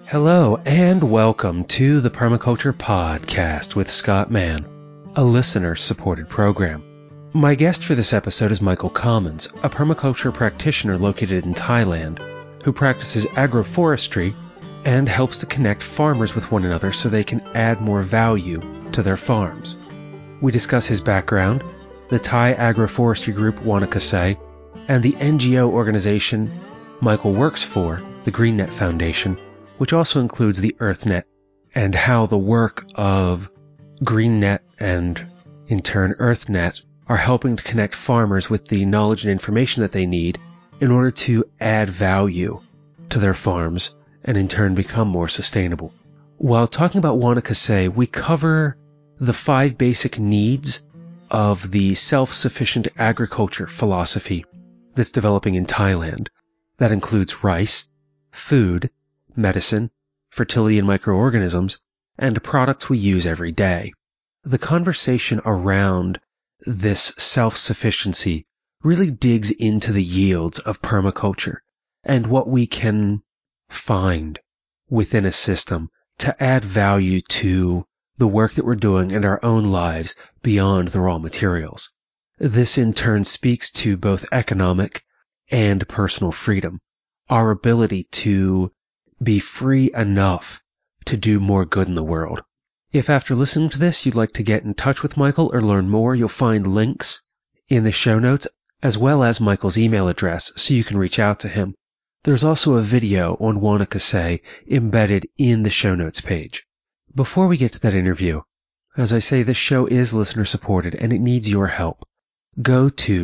Hello and welcome to the Permaculture Podcast with Scott Mann, a listener-supported program. My guest for this episode is Michael Commons, a permaculture practitioner located in Thailand who practices agroforestry and helps to connect farmers with one another so they can add more value to their farms. We discuss his background, the Thai agroforestry group Wanakasai, and the NGO organization Michael works for, the GreenNet Foundation, which also includes the EarthNet, and how the work of GreenNet and, in turn, EarthNet are helping to connect farmers with the knowledge and information that they need in order to add value to their farms and, in turn, become more sustainable. While talking about Wanakasai, we cover the 5 basic needs of the self-sufficient agriculture philosophy that's developing in Thailand. That includes rice, food, medicine, fertility and microorganisms, and products we use every day. The conversation around this self-sufficiency really digs into the yields of permaculture and what we can find within a system to add value to the work that we're doing and our own lives beyond the raw materials. This in turn speaks to both economic and personal freedom, our ability to be free enough to do more good in the world. If after listening to this you'd like to get in touch with Michael or learn more, you'll find links in the show notes as well as Michael's email address so you can reach out to him. There's also a video on Wanakasai embedded in the show notes page. Before we get to that interview, as I say, this show is listener supported and it needs your help. Go to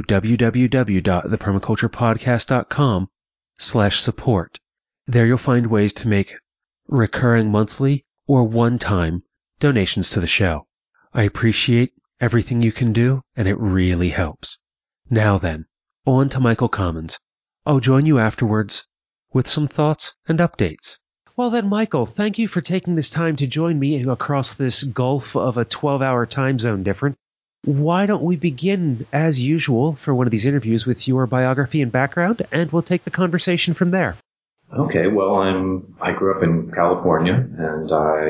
www.thepermaculturepodcast.com/support. There you'll find ways to make recurring monthly or one-time donations to the show. I appreciate everything you can do, and it really helps. Now then, on to Michael Commons. I'll join you afterwards with some thoughts and updates. Well then, Michael, thank you for taking this time to join me across this gulf of a 12-hour time zone difference. Why don't we begin, as usual, for one of these interviews with your biography and background, and we'll take the conversation from there. Okay, well, I grew up in California, and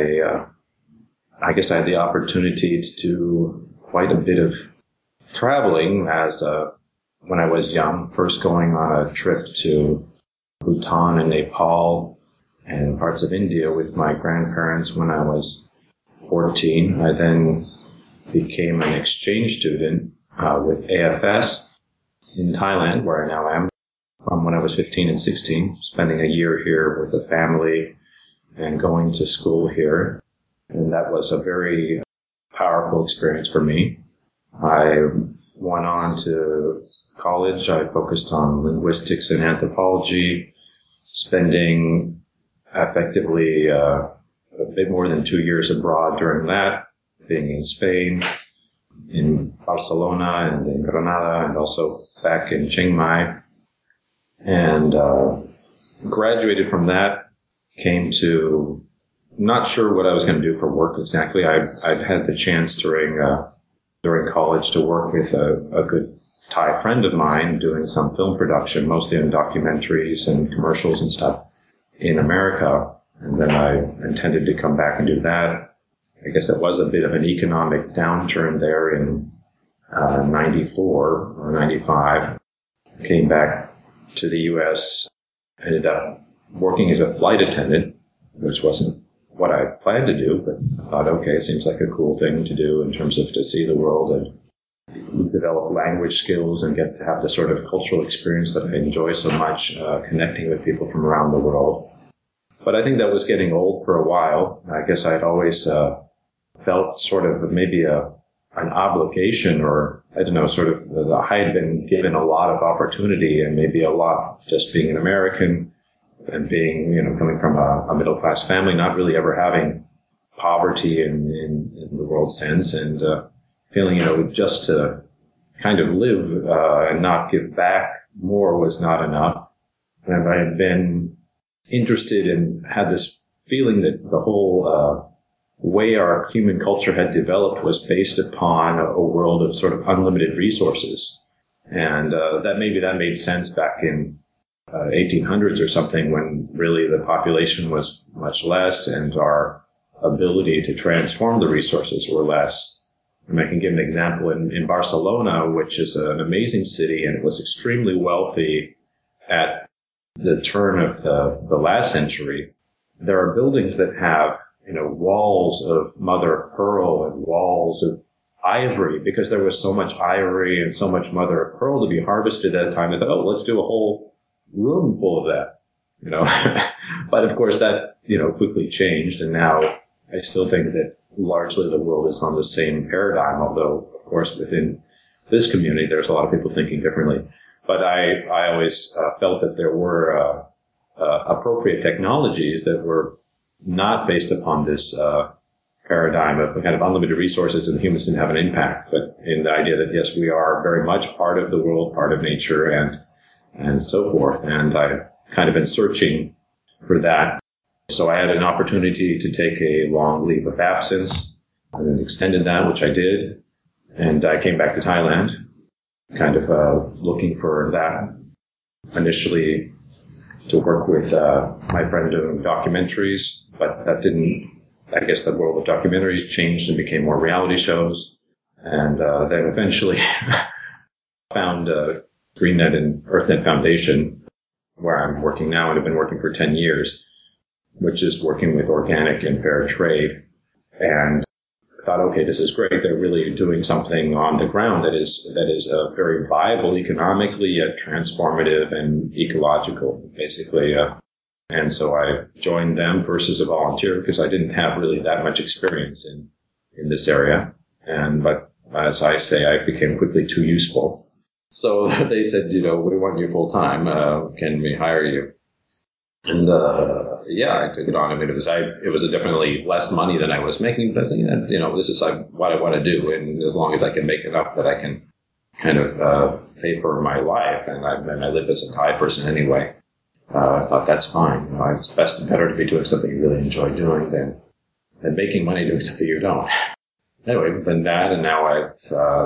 I guess I had the opportunity to do quite a bit of traveling when I was young. First going on a trip to Bhutan and Nepal and parts of India with my grandparents when I was 14. I then became an exchange student with AFS in Thailand, where I now am, from when I was 15 and 16, spending a year here with a family and going to school here. And that was a very powerful experience for me. I went on to college. I focused on linguistics and anthropology, spending effectively a bit more than 2 years abroad during that, being in Spain, in Barcelona and in Granada, and also back in Chiang Mai. And graduated from that, came to not sure what I was going to do for work exactly. I'd had the chance during college to work with a good Thai friend of mine doing some film production, mostly in documentaries and commercials and stuff in America. And then I intended to come back and do that. I guess that was a bit of an economic downturn there in 94 or 95. Came back to the U.S., ended up working as a flight attendant, which wasn't what I planned to do, but I thought, okay, it seems like a cool thing to do in terms of to see the world and develop language skills and get to have the sort of cultural experience that I enjoy so much, connecting with people from around the world. But I think that was getting old for a while. I guess I'd always felt sort of maybe an obligation, or I don't know, sort of I had been given a lot of opportunity and maybe a lot just being an American and being, coming from a middle class family, not really ever having poverty in the world sense, and feeling, just to kind of live and not give back more was not enough. And I had been interested and had this feeling that the whole way our human culture had developed was based upon a world of sort of unlimited resources. And that made sense back in 1800s or something, when really the population was much less and our ability to transform the resources were less. And I can give an example in Barcelona, which is an amazing city, and it was extremely wealthy at the turn of the last century. There are buildings that have, walls of mother of pearl and walls of ivory, because there was so much ivory and so much mother of pearl to be harvested at that time. They thought, let's do a whole room full of that, But of course that, quickly changed. And now I still think that largely the world is on the same paradigm, although of course within this community, there's a lot of people thinking differently. But I always felt that there were appropriate technologies that were not based upon this paradigm of kind of unlimited resources and humans didn't have an impact, but in the idea that, yes, we are very much part of the world, part of nature, and so forth. And I've kind of been searching for that. So I had an opportunity to take a long leave of absence and extended that, which I did. And I came back to Thailand, kind of looking for that initially to work with my friend doing documentaries, but that didn't, I guess the world of documentaries changed and became more reality shows. And then eventually found GreenNet and EarthNet Foundation, where I'm working now and have been working for 10 years, which is working with organic and fair trade. And I thought, okay, this is great. They're really doing something on the ground that is very viable economically, yet transformative and ecological, basically. And so I joined them first as a volunteer because I didn't have really that much experience in this area. But as I say, I became quickly too useful. So they said, we want you full time. Can we hire you? And I took it on. I mean, it was definitely less money than I was making, but I was thinking that, this is what I want to do. And as long as I can make enough that I can kind of pay for my life, and I live as a Thai person anyway, I thought that's fine. It's best and better to be doing something you really enjoy doing than making money doing something you don't. Anyway, been that, and now I've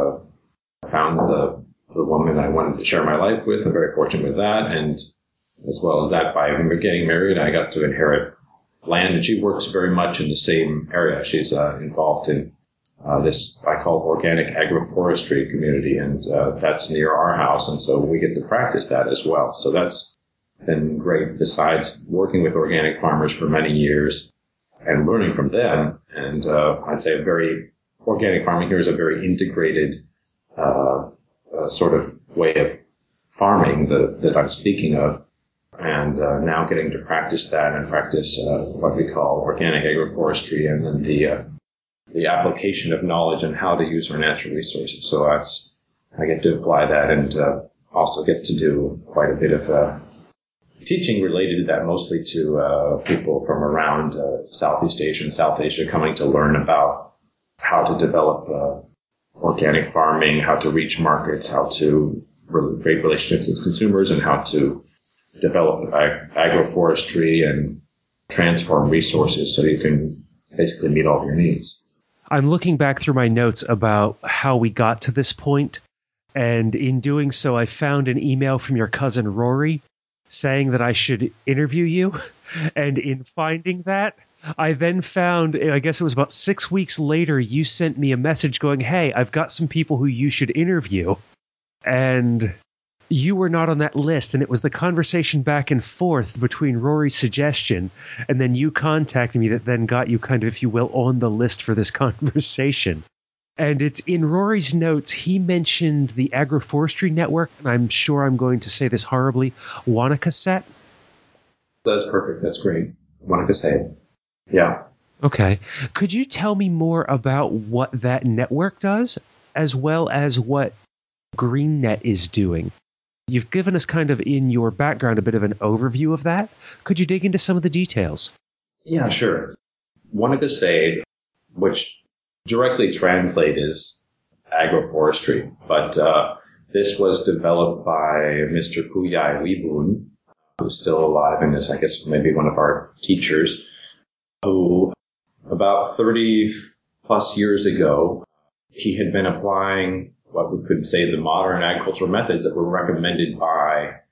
found the woman I wanted to share my life with. I'm very fortunate with that, and as well as that, by getting married, I got to inherit land, and she works very much in the same area. She's involved in this I call organic agroforestry community, and that's near our house, and so we get to practice that as well. So that's been great, besides working with organic farmers for many years and learning from them. And I'd say organic farming here is a very integrated sort of way of farming that I'm speaking of. And now getting to practice that and practice what we call organic agroforestry, and then the application of knowledge on how to use our natural resources. So I get to apply that, and also get to do quite a bit of teaching related to that, mostly to people from around Southeast Asia and South Asia coming to learn about how to develop organic farming, how to reach markets, how to create relationships with consumers, and how to develop agroforestry and transform resources so you can basically meet all of your needs. I'm looking back through my notes about how we got to this point, and in doing so, I found an email from your cousin Rory saying that I should interview you. And in finding that, I then found, I guess it was about 6 weeks later, you sent me a message going, hey, I've got some people who you should interview. And you were not on that list, and it was the conversation back and forth between Rory's suggestion and then you contacting me that then got you kind of, if you will, on the list for this conversation. And it's in Rory's notes, he mentioned the Agroforestry Network, and I'm sure I'm going to say this horribly, Wanakasset? That's perfect. That's great. Wanakasset. Yeah. Okay. Could you tell me more about what that network does, as well as what GreenNet is doing? You've given us kind of in your background a bit of an overview of that. Could you dig into some of the details? Yeah, sure. Wanakasset, which directly translate is agroforestry, but this was developed by Mr. Puyai Wibun, who's still alive and is, I guess, maybe one of our teachers, who about 30 plus years ago, he had been applying what we could say the modern agricultural methods that were recommended by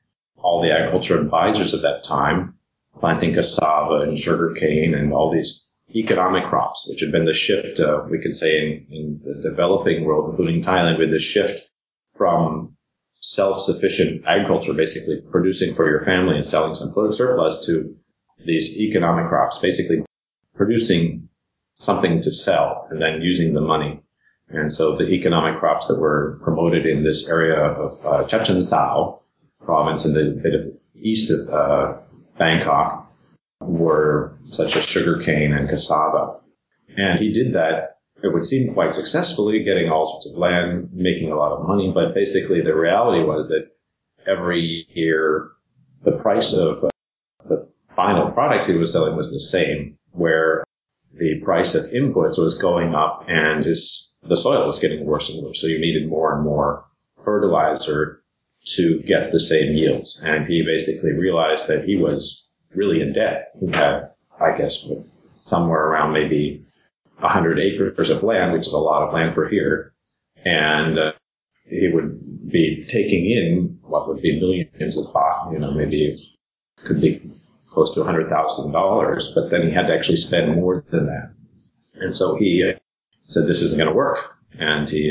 all the agriculture advisors at that time, planting cassava and sugarcane and all these economic crops, which had been the shift, we could say, in the developing world, including Thailand, with the shift from self-sufficient agriculture, basically producing for your family and selling some surplus, to these economic crops, basically producing something to sell and then using the money. And so the economic crops that were promoted in this area of Chachoengsao province in the bit of east of Bangkok were such as sugarcane and cassava. And he did that, it would seem, quite successfully, getting all sorts of land, making a lot of money. But basically the reality was that every year the price of the final products he was selling was the same, where the price of inputs was going up and the soil was getting worse and worse. So you needed more and more fertilizer to get the same yields. And he basically realized that he was really in debt. He had, I guess, somewhere around maybe 100 acres of land, which is a lot of land for here. And he would be taking in what would be millions of baht, maybe could be close to $100,000, but then he had to actually spend more than that. And so he said, this isn't going to work. And he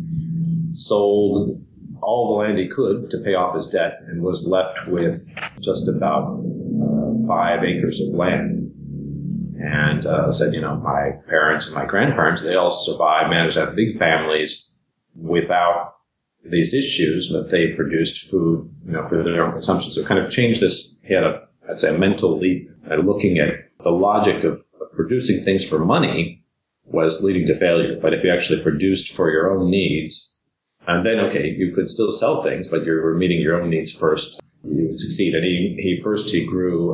sold all the land he could to pay off his debt and was left with just about 5 acres of land. And said, my parents and my grandparents, they all survived, managed to have big families without these issues, but they produced food, for their own consumption. So it kind of changed this. He had I'd say a mental leap at looking at the logic of producing things for money was leading to failure. But if you actually produced for your own needs, and then, okay, you could still sell things, but you were meeting your own needs first, you would succeed. And he grew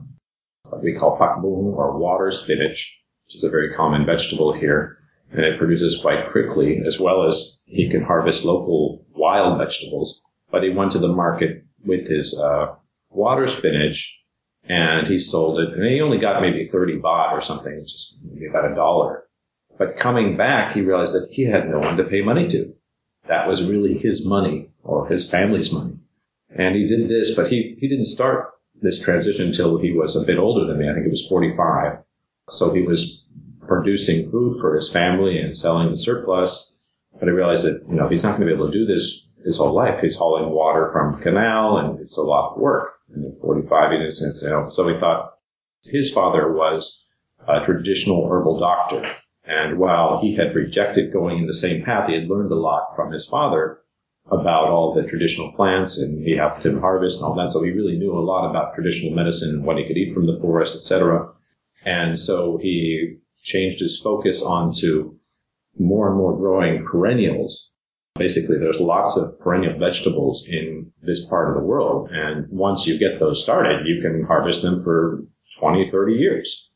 what we call pak bung, or water spinach, which is a very common vegetable here. And it produces quite quickly, as well as he can harvest local wild vegetables. But he went to the market with his water spinach, and he sold it. And he only got maybe 30 baht or something, which is maybe about $1. But coming back, he realized that he had no one to pay money to. That was really his money, or his family's money. And he did this, but he didn't start this transition until he was a bit older than me. I think he was 45. So he was producing food for his family and selling the surplus. But he realized that, he's not going to be able to do this his whole life. He's hauling water from the canal, and it's a lot of work. And at 45, he didn't, so he thought his father was a traditional herbal doctor. And while he had rejected going in the same path, he had learned a lot from his father about all the traditional plants, and he helped him harvest and all that. So he really knew a lot about traditional medicine and what he could eat from the forest, etc. And so he changed his focus onto more and more growing perennials. Basically, there's lots of perennial vegetables in this part of the world. And once you get those started, you can harvest them for 20, 30 years.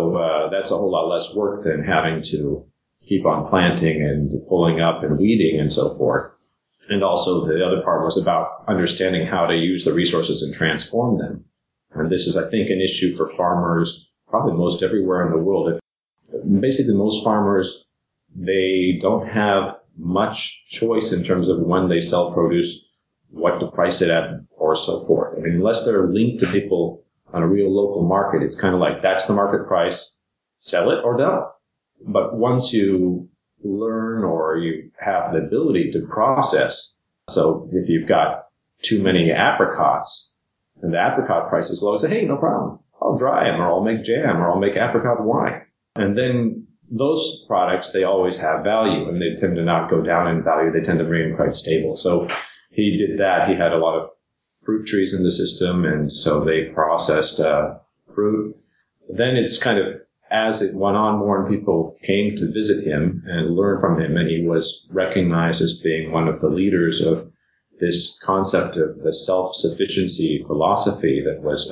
So that's a whole lot less work than having to keep on planting and pulling up and weeding and so forth. And also the other part was about understanding how to use the resources and transform them. And this is, I think, an issue for farmers probably most everywhere in the world. Basically, most farmers, they don't have much choice in terms of when they sell produce, what to price it at, or so forth. I mean, unless they're linked to people on a real local market, it's kind of like, that's the market price, sell it or don't. But once you learn or you have the ability to process, so if you've got too many apricots and the apricot price is low, say, hey, no problem, I'll dry them, or I'll make jam, or I'll make apricot wine. And then those products, they always have value, and they tend to not go down in value. They tend to remain quite stable. So he did that. He had a lot of fruit trees in the system, and so they processed fruit. Then it's kind of, as it went on, more and people came to visit him and learn from him, and he was recognized as being one of the leaders of this concept of the self-sufficiency philosophy that was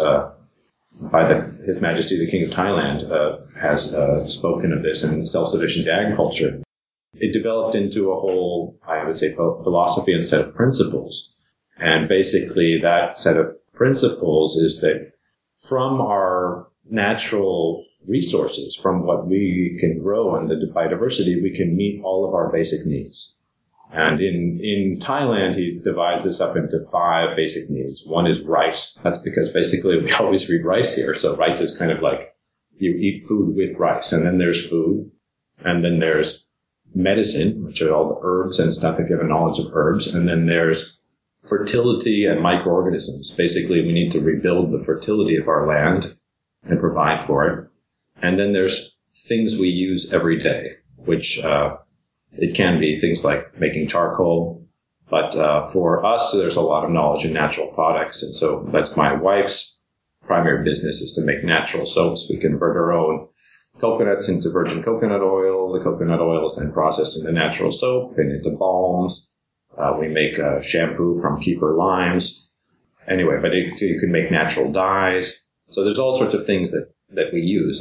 by His Majesty the King of Thailand has spoken of this, in self-sufficiency agriculture. It developed into a whole, I would say, philosophy and set of principles. And basically that set of principles is that from our natural resources, from what we can grow and the biodiversity, we can meet all of our basic needs. And in Thailand, he divides this up into 5 basic needs. One is rice. That's because basically we always read rice here. So rice is kind of like you eat food with rice. And then there's food. And then there's medicine, which are all the herbs and stuff if you have a knowledge of herbs. And then there's fertility and microorganisms. Basically, we need to rebuild the fertility of our land and provide for it. And then there's things we use every day, which it can be things like making charcoal. But for us, there's a lot of knowledge in natural products. And so that's my wife's primary business, is to make natural soaps. We convert our own coconuts into virgin coconut oil. The coconut oil is then processed into natural soap and into balms. We make shampoo from kefir limes. Anyway, but you can make natural dyes. So there's all sorts of things that we use.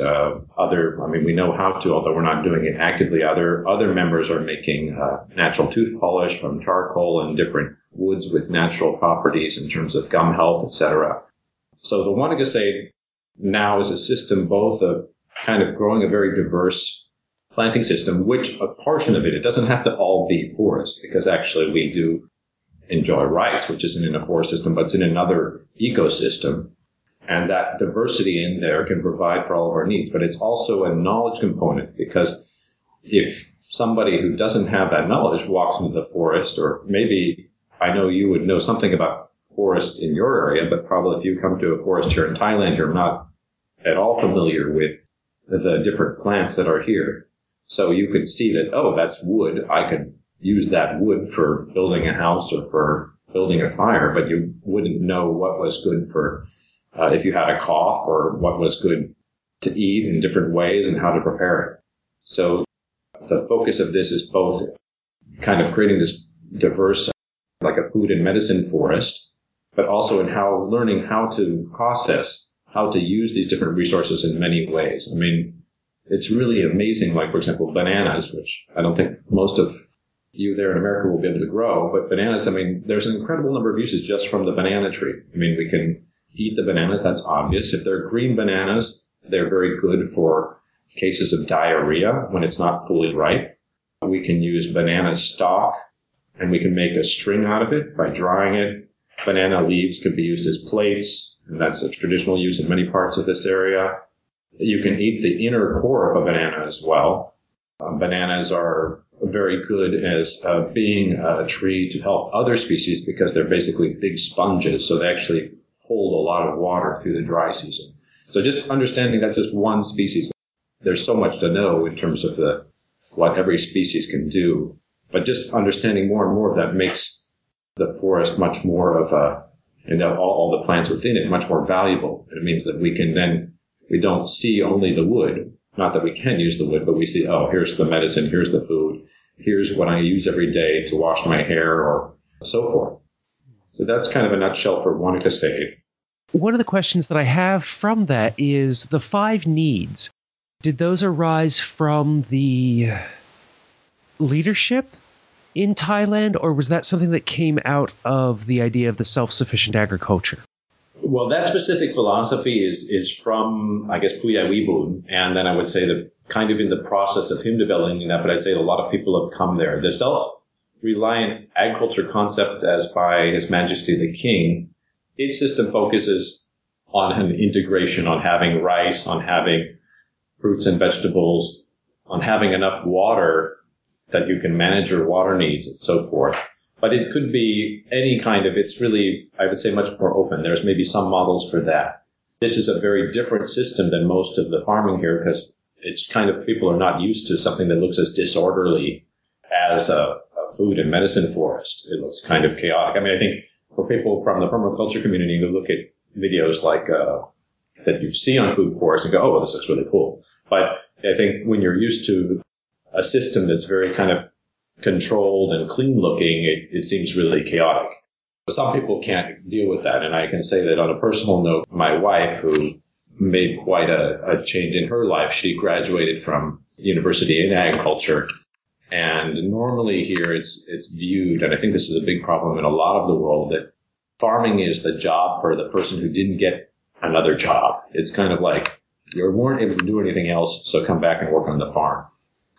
We know how to, although we're not doing it actively. Other members are making natural tooth polish from charcoal and different woods with natural properties in terms of gum health, etc. So the Wanaka State now is a system both of kind of growing a very diverse planting system, which a portion of it doesn't have to all be forest, because actually we do enjoy rice, which isn't in a forest system, but it's in another ecosystem. And that diversity in there can provide for all of our needs. But it's also a knowledge component, because if somebody who doesn't have that knowledge walks into the forest, or maybe I know you would know something about forest in your area, but probably if you come to a forest here in Thailand, you're not at all familiar with the different plants that are here. So you could see that, oh, that's wood. I could use that wood for building a house or for building a fire, but you wouldn't know what was good for if you had a cough, or what was good to eat in different ways and how to prepare it. So the focus of this is both kind of creating this diverse, like a food and medicine forest, but also in learning how to process, how to use these different resources in many ways. I mean, it's really amazing, like, for example, bananas, which I don't think most of you there in America will be able to grow, but bananas, I mean, there's an incredible number of uses just from the banana tree. I mean, we can eat the bananas, that's obvious. If they're green bananas, they're very good for cases of diarrhea when it's not fully ripe. We can use banana stalk, and we can make a string out of it by drying it. Banana leaves could be used as plates, and that's a traditional use in many parts of this area. You can eat the inner core of a banana as well. Bananas are very good as being a tree to help other species, because they're basically big sponges, so they actually hold a lot of water through the dry season. So just understanding that's just one species. There's so much to know in terms of what every species can do, but just understanding more and more of that makes the forest much more of all the plants within it much more valuable. And it means that we don't see only the wood. Not that we can use the wood, but we see, oh, here's the medicine, here's the food, here's what I use every day to wash my hair, or so forth. So that's kind of a nutshell for Wanaka State. One of the questions that I have from that is the 5 needs. Did those arise from the leadership in Thailand, or was that something that came out of the idea of the self-sufficient agriculture? Well, that specific philosophy is from, I guess, Puyai Wibun, and then I would say that kind of in the process of him developing that, but I'd say a lot of people have come there. The self-reliant agriculture concept, as by His Majesty the King, its system focuses on an integration, on having rice, on having fruits and vegetables, on having enough water that you can manage your water needs and so forth. But it could be any kind of, it's really, I would say, much more open. There's maybe some models for that. This is a very different system than most of the farming here, because it's kind of, people are not used to something that looks as disorderly as a food and medicine forest. It looks kind of chaotic. I mean, I think for people from the permaculture community who look at videos like that you see on food forest and go, oh, well, this looks really cool. But I think when you're used to a system that's very kind of controlled and clean looking, it seems really chaotic. Some people can't deal with that. And I can say that on a personal note, my wife, who made quite a change in her life, she graduated from university in agriculture. And normally here it's viewed, and I think this is a big problem in a lot of the world, that farming is the job for the person who didn't get another job. It's kind of like, you weren't able to do anything else, so come back and work on the farm.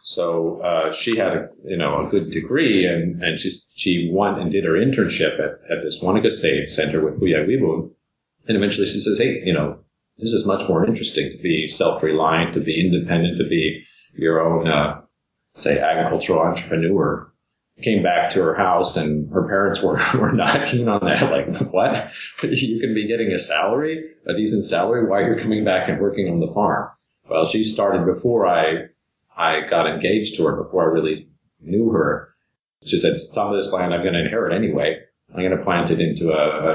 So she had a good degree, and she went and did her internship at this Wanaka State Center with Puya Wibun. And eventually she says, hey, this is much more interesting to be self-reliant, to be independent, to be your own, say, agricultural entrepreneur. Came back to her house, and her parents were not keen on that. Like, what? You can be getting a decent salary, while you're coming back and working on the farm. Well, she started before I got engaged to her, before I really knew her. She said, some of this land I'm going to inherit anyway. I'm going to plant it into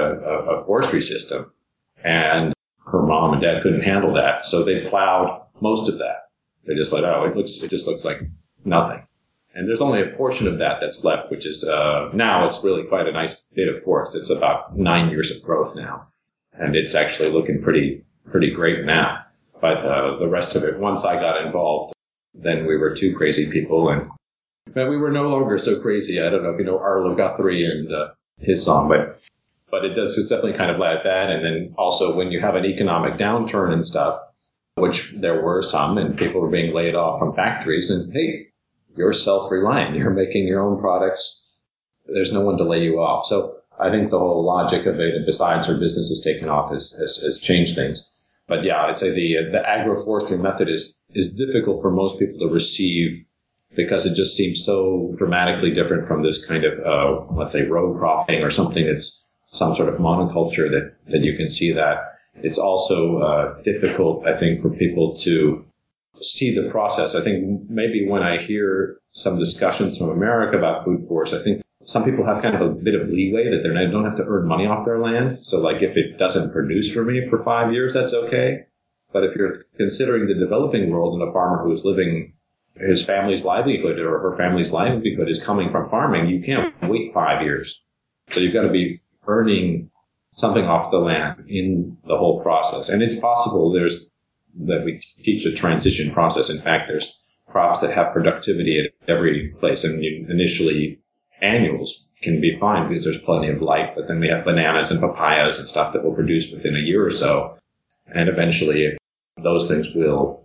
a forestry system. And her mom and dad couldn't handle that, so they plowed most of that. They just like, it just looks like nothing. And there's only a portion of that that's left, which is, now it's really quite a nice bit of forest. It's about 9 years of growth now. And it's actually looking pretty great now. But, the rest of it, once I got involved, then we were two crazy people, but we were no longer so crazy. I don't know if you know Arlo Guthrie and, his song, but it's definitely kind of like that. And then also when you have an economic downturn and stuff, which there were some, and people were being laid off from factories, and hey, you're self-reliant. You're making your own products. There's no one to lay you off. So I think the whole logic of it, besides her business has taken off, has changed things. But yeah, I'd say the agroforestry method is difficult for most people to receive because it just seems so dramatically different from this kind of, let's say, row cropping or something that's some sort of monoculture that you can see that. It's also difficult, I think, for people to see the process. I think maybe when I hear some discussions from America about food forests, I think some people have kind of a bit of leeway that they don't have to earn money off their land. So like if it doesn't produce for me for 5 years, that's okay. But if you're considering the developing world and a farmer who is living his family's livelihood or her family's livelihood is coming from farming, you can't wait 5 years. So you've got to be earning something off the land in the whole process. And it's possible that we teach a transition process. In fact, there's crops that have productivity at every place. And initially annuals can be fine because there's plenty of light, but then we have bananas and papayas and stuff that will produce within a year or so. And eventually those things will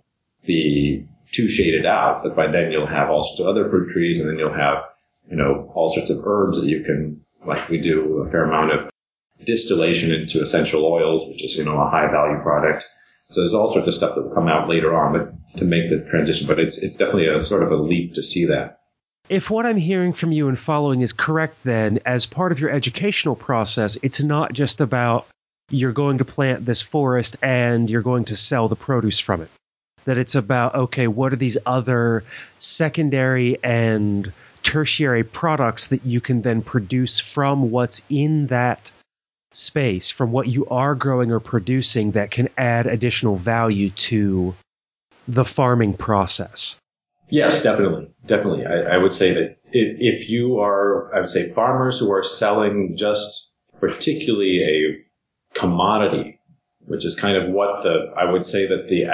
be too shaded out, but by then you'll have all sorts of other fruit trees, and then you'll have, all sorts of herbs that you can, like we do a fair amount of distillation into essential oils, which is, a high value product. So there's all sorts of stuff that will come out later on, but to make the transition, but it's definitely a sort of a leap to see that. If what I'm hearing from you and following is correct, then as part of your educational process, it's not just about you're going to plant this forest and you're going to sell the produce from it. That it's about, okay, what are these other secondary and tertiary products that you can then produce from what's in that space, from what you are growing or producing, that can add additional value to the farming process? Yes, definitely. Definitely. I would say that if you are, I would say farmers who are selling just particularly a commodity, which is kind of what I would say that the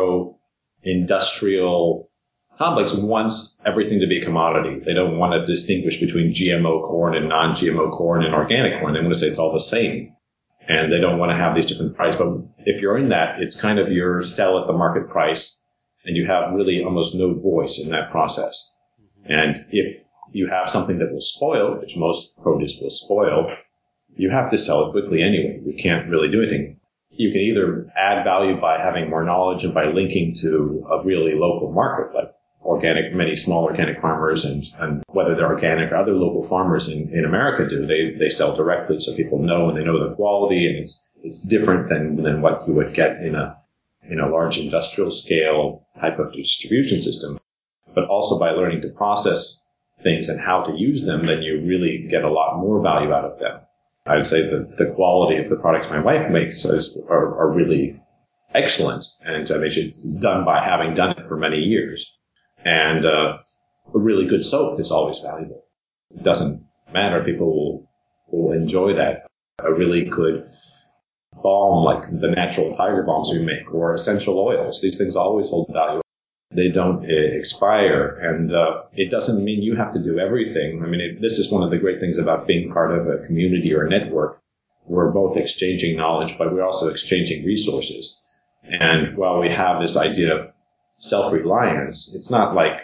agro-industrial complex wants everything to be a commodity. They don't want to distinguish between GMO corn and non-GMO corn and organic corn. They want to say it's all the same. And they don't want to have these different prices. But if you're in that, it's kind of your sell at the market price, and you have really almost no voice in that process. And if you have something that will spoil, which most produce will spoil, you have to sell it quickly anyway. You can't really do anything. You can either add value by having more knowledge and by linking to a really local market, like many small organic farmers, and whether they're organic or other local farmers in America do, they sell directly so people know, and they know the quality, and it's different than what you would get in a large industrial scale type of distribution system. But also by learning to process things and how to use them, then you really get a lot more value out of them. I would say that the quality of the products my wife makes are really excellent. And I mean, it's done by having done it for many years. And a really good soap is always valuable. It doesn't matter. People will enjoy that. A really good balm, like the natural tiger balms we make, or essential oils. These things always hold value. They don't expire, and it doesn't mean you have to do everything. I mean, this is one of the great things about being part of a community or a network. We're both exchanging knowledge, but we're also exchanging resources. And while we have this idea of self-reliance, it's not like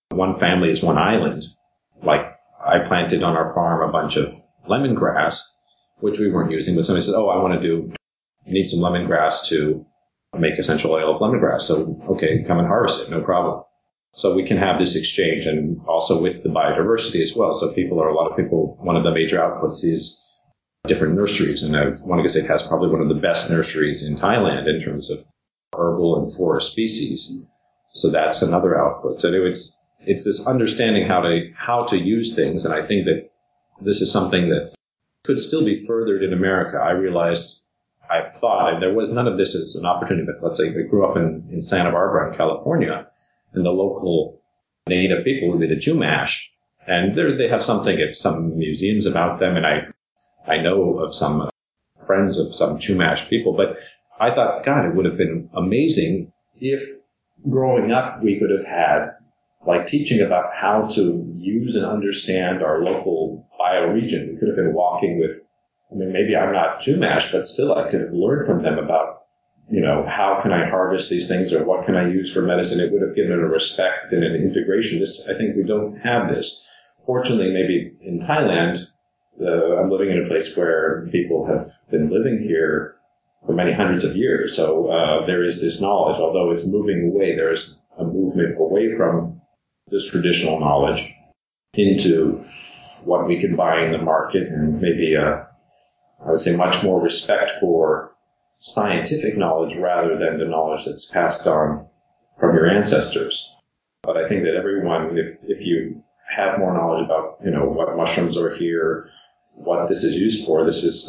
one family is one island. Like I planted on our farm a bunch of lemongrass, which we weren't using, but somebody said, oh, I need some lemongrass to make essential oil of lemongrass. So, okay, come and harvest it, no problem. So we can have this exchange, and also with the biodiversity as well. So a lot of people, one of the major outputs is different nurseries. And Monegasek has probably one of the best nurseries in Thailand in terms of herbal and forest species. So that's another output. So it's this understanding how to use things. And I think that this is something that could still be furthered in America. I thought, and there was none of this as an opportunity, but let's say I grew up in Santa Barbara in California, and the local native people would be the Chumash. And they have some museums about them, and I know of some friends of some Chumash people, but I thought, God, it would have been amazing if growing up we could have had like teaching about how to use and understand our local bioregion. We could have been walking with, maybe I'm not Chumash, but still I could have learned from them about, how can I harvest these things or what can I use for medicine? It would have given a respect and an integration. I think we don't have this. Fortunately, maybe in Thailand, I'm living in a place where people have been living here for many hundreds of years. So there is this knowledge, although it's moving away. There is a movement away from this traditional knowledge into what we can buy in the market, and maybe I would say much more respect for scientific knowledge rather than the knowledge that's passed on from your ancestors. But I think that everyone, if you have more knowledge about, what mushrooms are here, what this is used for,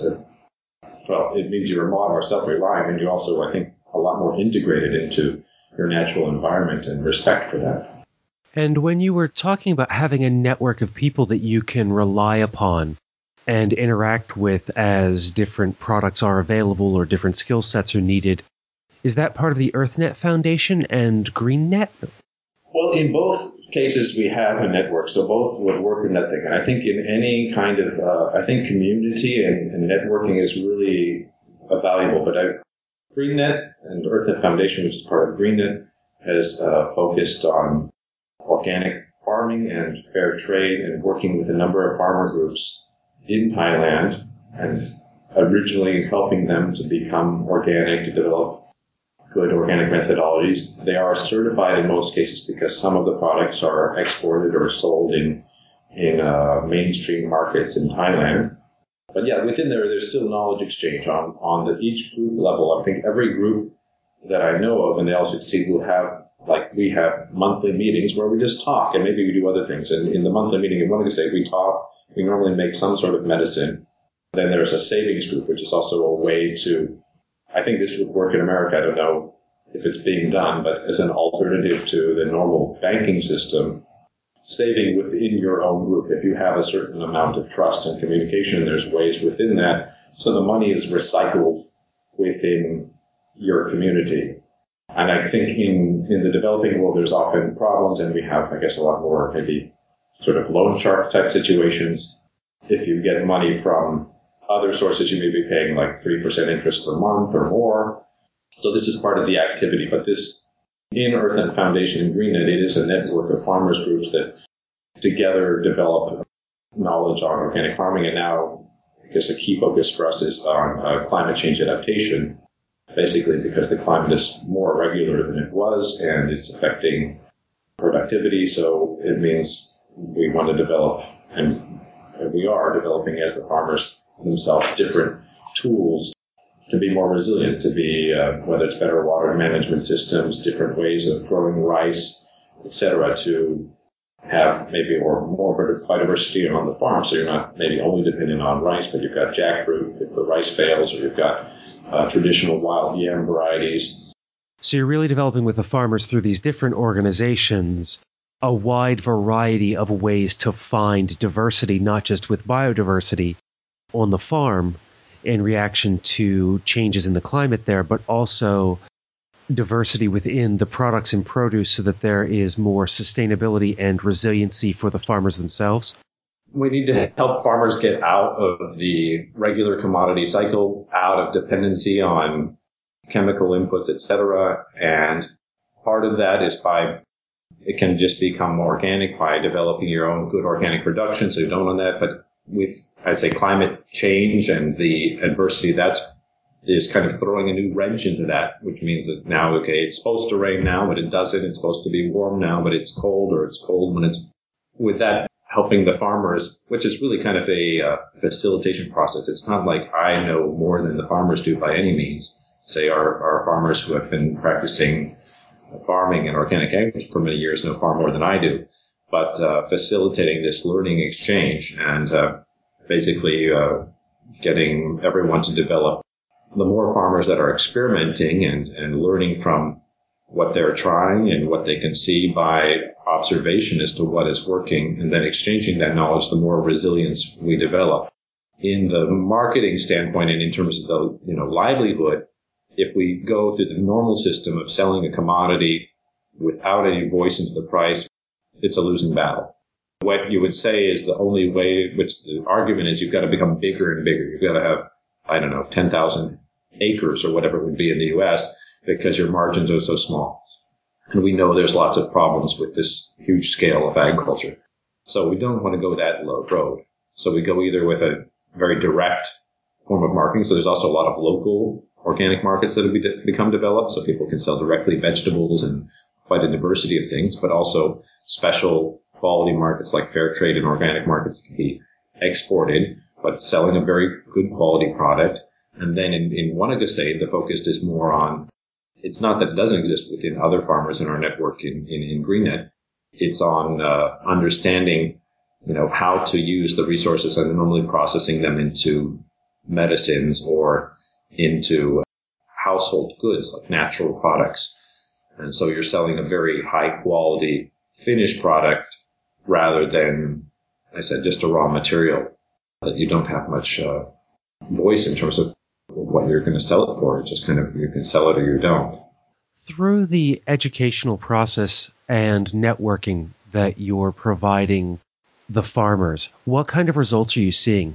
it means you're a lot more self-reliant, and you also, I think, a lot more integrated into your natural environment and respect for that. And when you were talking about having a network of people that you can rely upon and interact with as different products are available or different skill sets are needed, is that part of the EarthNet Foundation and GreenNet? Well, in both cases, we have a network, so both would work in that thing. And I think in any kind of, community and networking is really valuable. But GreenNet and EarthNet Foundation, which is part of GreenNet, has focused on organic farming and fair trade and working with a number of farmer groups in Thailand and originally helping them to become organic, to develop good organic methodologies. They are certified in most cases because some of the products are exported or sold in mainstream markets in Thailand. But yeah, within there's still knowledge exchange on each group level. I think every group that I know of, and they all succeed, will have, like we have monthly meetings where we just talk, and maybe we do other things. And in the monthly meeting, in Monegasek, we talk, we normally make some sort of medicine. Then there's a savings group, which is also a way to, I think this would work in America. I don't know if it's being done, but as an alternative to the normal banking system, saving within your own group. If you have a certain amount of trust and communication, there's ways within that. So the money is recycled within your community. And I think in the developing world, there's often problems, and we have, I guess, a lot more maybe sort of loan shark type situations. If you get money from other sources, you may be paying like 3% interest per month or more. So this is part of the activity. But this, in EarthNet Foundation and GreenNet, it is a network of farmers groups that together develop knowledge on organic farming. And now, I guess a key focus for us is on climate change adaptation, basically because the climate is more irregular than it was, and it's affecting productivity. So it means we want to develop, and we are developing as the farmers themselves, different tools to be more resilient, to be, whether it's better water management systems, different ways of growing rice, etc., to have maybe more biodiversity on the farm. So you're not maybe only dependent on rice, but you've got jackfruit if the rice fails, or you've got traditional wild yam varieties. So you're really developing with the farmers through these different organizations a wide variety of ways to find diversity, not just with biodiversity on the farm in reaction to changes in the climate there, but also diversity within the products and produce so that there is more sustainability and resiliency for the farmers themselves. We need to help farmers get out of the regular commodity cycle, out of dependency on chemical inputs, etc. And part of that is by It can just become more organic by developing your own good organic production, so you don't own that. But with, I'd say, climate change and the adversity that's is kind of throwing a new wrench into that, which means that now, okay, it's supposed to rain now, but it doesn't. It's supposed to be warm now, but it's cold, or it's cold when it's, with that helping the farmers, which is really kind of a facilitation process. It's not like I know more than the farmers do by any means. Say our farmers who have been practicing farming and organic agriculture for many years know far more than I do. But facilitating this learning exchange and basically getting everyone to develop, the more farmers that are experimenting and learning from what they're trying and what they can see by observation as to what is working, and then exchanging that knowledge, the more resilience we develop. In the marketing standpoint and in terms of the livelihood, if we go through the normal system of selling a commodity without any voice into the price, it's a losing battle. What you would say is the only way, which the argument is, you've got to become bigger and bigger. You've got to have, 10,000 acres or whatever it would be in the U.S. because your margins are so small. And we know there's lots of problems with this huge scale of agriculture. So we don't want to go that road. So we go either with a very direct form of marketing. So there's also a lot of local organic markets that have become developed, so people can sell directly vegetables and quite a diversity of things, but also special quality markets like fair trade and organic markets can be exported, but selling a very good quality product. And then in Guanacaste, the focus is more on, it's not that it doesn't exist within other farmers in our network in GreenNet. It's on understanding, how to use the resources and normally processing them into medicines or into household goods like natural products. And so you're selling a very high quality finished product rather than, I said, just a raw material that you don't have much voice in terms of what you're going to sell it for. It's just kind of, you can sell it or you don't. Through the educational process and networking that you're providing the farmers, what kind of results are you seeing?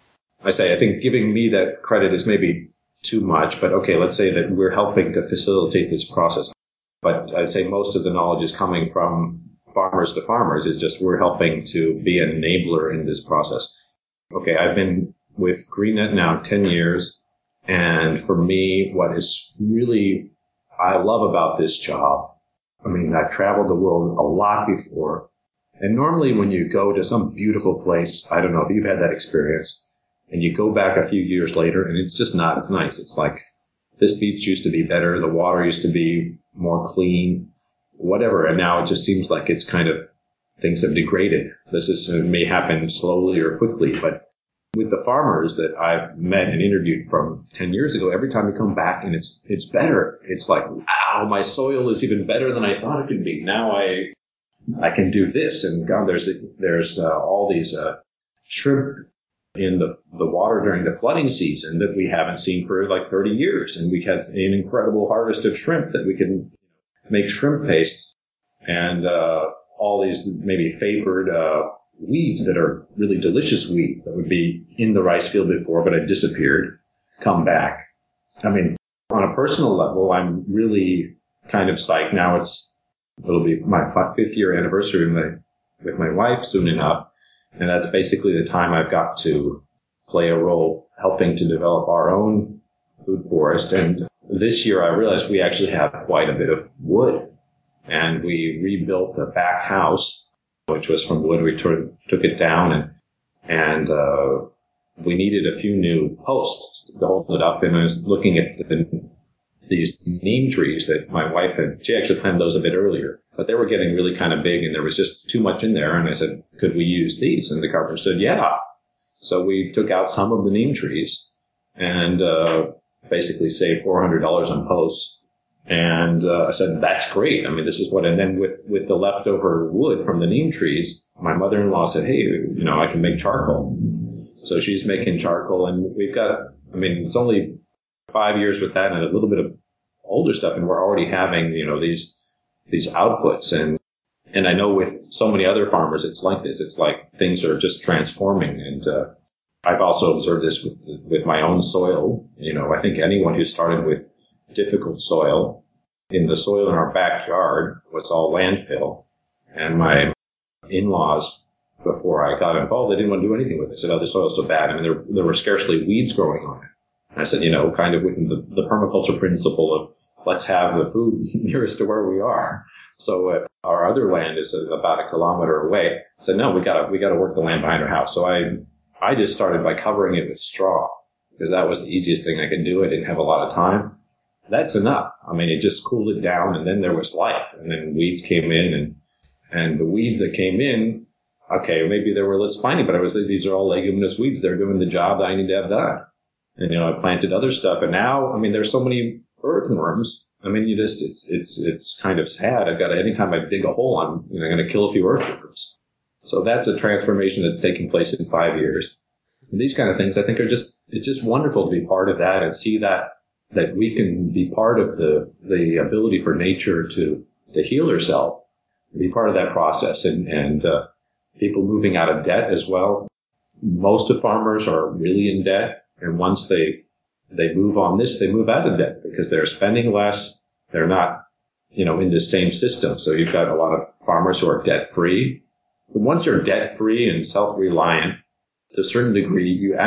I think giving me that credit is maybe too much, but okay, let's say that we're helping to facilitate this process. But I'd say most of the knowledge is coming from farmers to farmers. It's just we're helping to be an enabler in this process. Okay, I've been with GreenNet now 10 years. And for me, what is really I love about this job, I've traveled the world a lot before. And normally when you go to some beautiful place, I don't know if you've had that experience, and you go back a few years later and it's just not as nice. It's like, this beach used to be better. The water used to be more clean, whatever. And now it just seems like it's kind of, things have degraded. It may happen slowly or quickly, but with the farmers that I've met and interviewed from 10 years ago, every time you come back and it's better. It's like, wow, my soil is even better than I thought it could be. Now I can do this. And God, there's all these shrimp in the water during the flooding season that we haven't seen for like 30 years. And we had an incredible harvest of shrimp that we can make shrimp paste, and all these maybe favored weeds that are really delicious weeds that would be in the rice field before but had disappeared, come back. On a personal level, I'm really kind of psyched. Now it'll be my 5th year anniversary with my wife soon enough. And that's basically the time I've got to play a role helping to develop our own food forest. And this year I realized we actually have quite a bit of wood. And we rebuilt a back house, which was from wood. We took it down and we needed a few new posts to hold it up. And I was looking at these neem trees that my wife she actually planted those a bit earlier, but they were getting really kind of big and there was just too much in there. And I said, could we use these? And the carpenter said, yeah. So we took out some of the neem trees and basically saved $400 on posts. And I said, that's great. This is what, and then with the leftover wood from the neem trees, my mother-in-law said, hey, I can make charcoal. So she's making charcoal, and we've got, it's only 5 years with that and a little bit of older stuff, and we're already having, these outputs. And I know with so many other farmers, it's like this. It's like things are just transforming. And I've also observed this with my own soil. I think anyone who started with difficult soil, in the soil in our backyard was all landfill. And my in-laws, before I got involved, they didn't want to do anything with it. They said, oh, the soil's so bad. I mean, there were scarcely weeds growing on it. And I said, kind of within the permaculture principle of let's have the food nearest to where we are. So if our other land is about a kilometer away, I said, no, we gotta work the land behind our house. So I just started by covering it with straw because that was the easiest thing I could do. I didn't have a lot of time. That's enough. I mean, it just cooled it down, and then there was life. And then weeds came in, and the weeds that came in, okay, maybe they were a little spiny, but I would say these are all leguminous weeds. They're doing the job that I need to have done. And, I planted other stuff. And now, I mean, there's so many earthworms. I mean, it's kind of sad. Anytime I dig a hole, I'm going to kill a few earthworms. So that's a transformation that's taking place in 5 years. And these kind of things, I think, it's just wonderful to be part of that and see that we can be part of the ability for nature to heal herself, be part of that process, and people moving out of debt as well. Most of farmers are really in debt, and once they move on this, they move out of debt because they're spending less. They're not, in the same system. So you've got a lot of farmers who are debt free. But once you're debt free and self-reliant, to a certain degree, you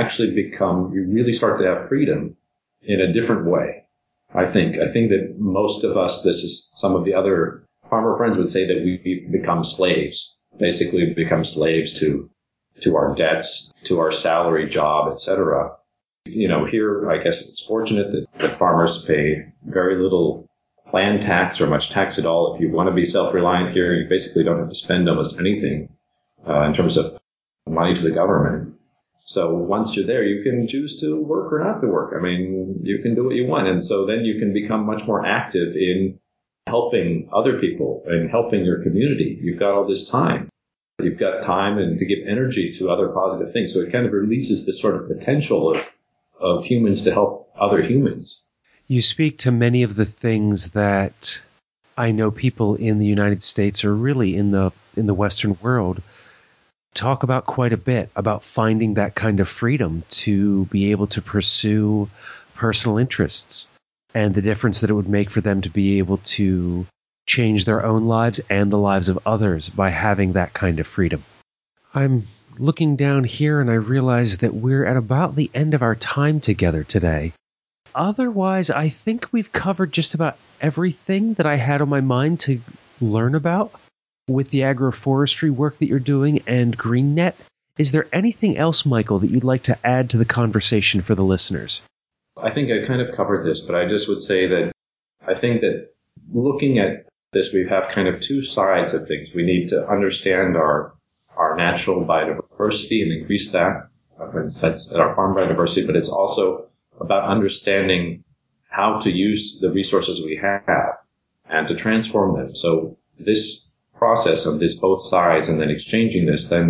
really start to have freedom in a different way. I think that most of us, this is some of the other farmer friends would say that we've become slaves. Basically, we've become slaves to our debts, to our salary job, etc. Here, I guess it's fortunate that farmers pay very little land tax or much tax at all. If you want to be self-reliant here, you basically don't have to spend almost anything in terms of money to the government. So once you're there, you can choose to work or not to work. I mean, you can do what you want. And so then you can become much more active in helping other people and helping your community. You've got all this time. You've got time and to give energy to other positive things. So it kind of releases this sort of potential of humans to help other humans. You speak to many of the things that I know people in the United States, or really in the Western world, talk about quite a bit, about finding that kind of freedom to be able to pursue personal interests and the difference that it would make for them to be able to change their own lives and the lives of others by having that kind of freedom. I'm looking down here and I realize that we're at about the end of our time together today. Otherwise, I think we've covered just about everything that I had on my mind to learn about with the agroforestry work that you're doing and GreenNet. Is there anything else, Michael, that you'd like to add to the conversation for the listeners? I think I kind of covered this, but I just would say that I think that looking at this, we have kind of two sides of things. We need to understand our natural biodiversity and increase that, our farm biodiversity, but it's also about understanding how to use the resources we have and to transform them. So this process of this both sides and then exchanging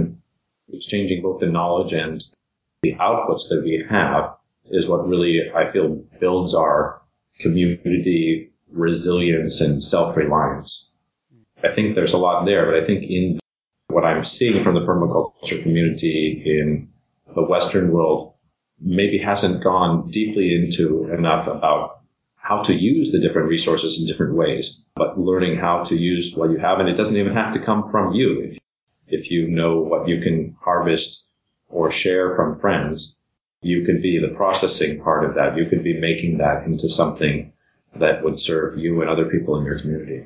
both the knowledge and the outputs that we have is what really, I feel, builds our community resilience and self-reliance. I think there's a lot there, but I think in what I'm seeing from the permaculture community in the Western world maybe hasn't gone deeply into enough about how to use the different resources in different ways, but learning how to use what you have. And it doesn't even have to come from you. If you know what you can harvest or share from friends, you can be the processing part of that. You could be making that into something that would serve you and other people in your community.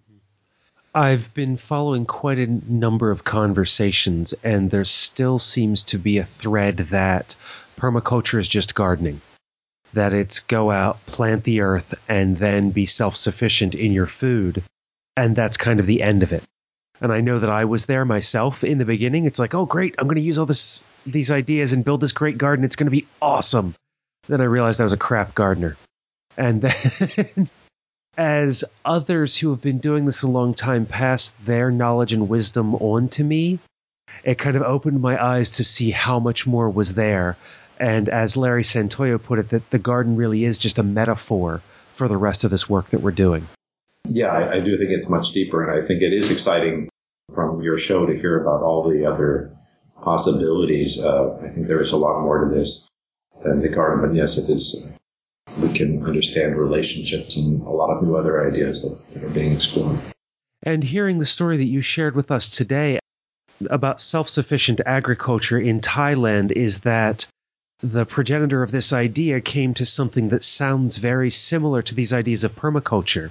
I've been following quite a number of conversations, and there still seems to be a thread that permaculture is just gardening. That it's go out, plant the earth, and then be self-sufficient in your food. And that's kind of the end of it. And I know that I was there myself in the beginning. It's like, oh, great, I'm going to use all these ideas and build this great garden. It's going to be awesome. Then I realized I was a crap gardener. And then as others who have been doing this a long time pass their knowledge and wisdom on to me, it kind of opened my eyes to see how much more was there. And as Larry Santoyo put it, that the garden really is just a metaphor for the rest of this work that we're doing. Yeah, I do think it's much deeper, and I think it is exciting from your show to hear about all the other possibilities. I think there is a lot more to this than the garden, but yes, it is. We can understand relationships and a lot of new other ideas that are being explored. And hearing the story that you shared with us today about self-sufficient agriculture in Thailand is that the progenitor of this idea came to something that sounds very similar to these ideas of permaculture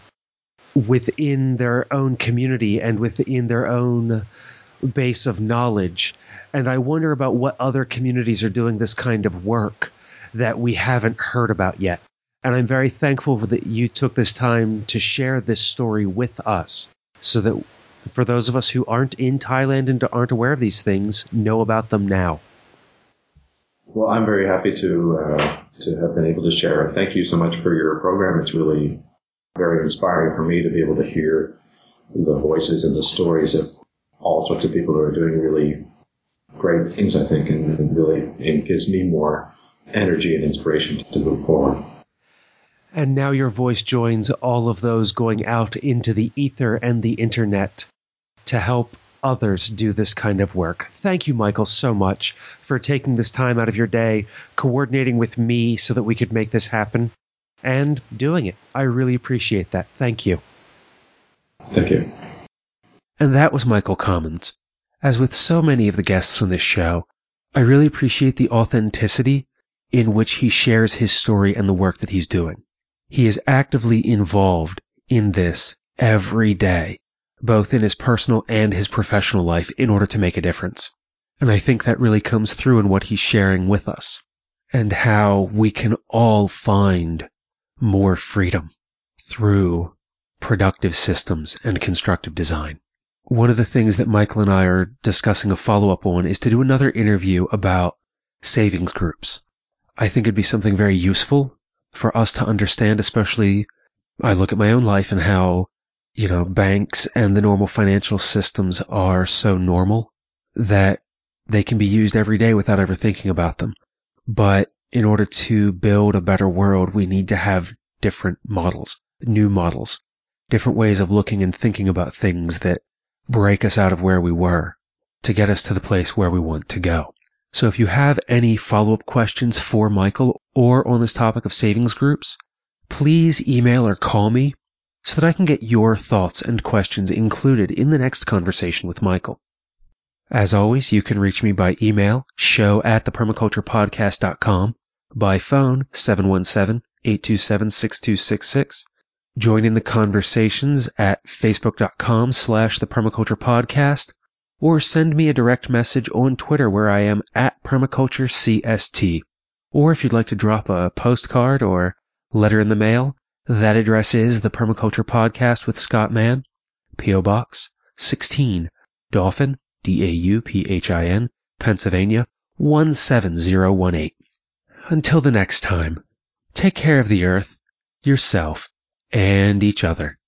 within their own community and within their own base of knowledge. And I wonder about what other communities are doing this kind of work that we haven't heard about yet. And I'm very thankful that you took this time to share this story with us so that for those of us who aren't in Thailand and aren't aware of these things, know about them now. Well, I'm very happy to have been able to share. Thank you so much for your program. It's really very inspiring for me to be able to hear the voices and the stories of all sorts of people who are doing really great things, I think, and really it gives me more energy and inspiration to move forward. And now your voice joins all of those going out into the ether and the internet to help others do this kind of work. Thank you, Michael, so much for taking this time out of your day, coordinating with me so that we could make this happen, and doing it. I really appreciate that. Thank you. Thank you. And that was Michael Commons. As with so many of the guests on this show, I really appreciate the authenticity in which he shares his story and the work that he's doing. He is actively involved in this every day, both in his personal and his professional life, in order to make a difference. And I think that really comes through in what he's sharing with us, and how we can all find more freedom through productive systems and constructive design. One of the things that Michael and I are discussing a follow-up on is to do another interview about savings groups. I think it'd be something very useful for us to understand, especially I look at my own life and how, banks and the normal financial systems are so normal that they can be used every day without ever thinking about them. But in order to build a better world, we need to have different models, new models, different ways of looking and thinking about things that break us out of where we were to get us to the place where we want to go. So if you have any follow-up questions for Michael or on this topic of savings groups, please email or call me so that I can get your thoughts and questions included in the next conversation with Michael. As always, you can reach me by email, show@thepermaculturepodcast.com, by phone, 717-827-6266, join in the conversations at facebook.com/thepermaculturepodcast, or send me a direct message on Twitter where I am @permaculturecst. Or if you'd like to drop a postcard or letter in the mail, that address is The Permaculture Podcast with Scott Mann, P.O. Box 16, Dauphin, Dauphin, Pennsylvania 17018. Until the next time, take care of the earth, yourself, and each other.